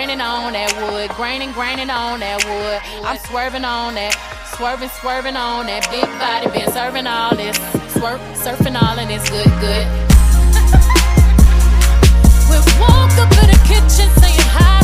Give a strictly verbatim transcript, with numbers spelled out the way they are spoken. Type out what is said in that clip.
graining on that wood, graining, graining on that wood. I'm swerving on that, swerving, swerving on that big body, been serving all this, swerp, surfing all and it's good, good. We woke up in the kitchen saying hi.